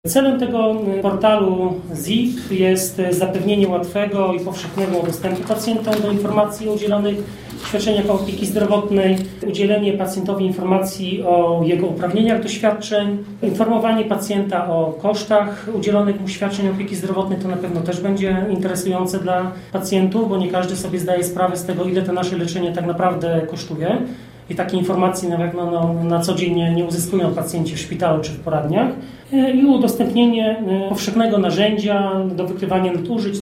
Celem tego portalu ZIP jest zapewnienie łatwego i powszechnego dostępu pacjentom do informacji o udzielonych świadczeniach opieki zdrowotnej, udzielenie pacjentowi informacji o jego uprawnieniach do świadczeń, informowanie pacjenta o kosztach udzielonych mu świadczeń opieki zdrowotnej. To na pewno też będzie interesujące dla pacjentów, bo nie każdy sobie zdaje sprawę z tego, ile to nasze leczenie tak naprawdę kosztuje. I takie informacje na co dzień nie uzyskują pacjenci w szpitalu czy w poradniach. I udostępnienie powszechnego narzędzia do wykrywania nadużyć.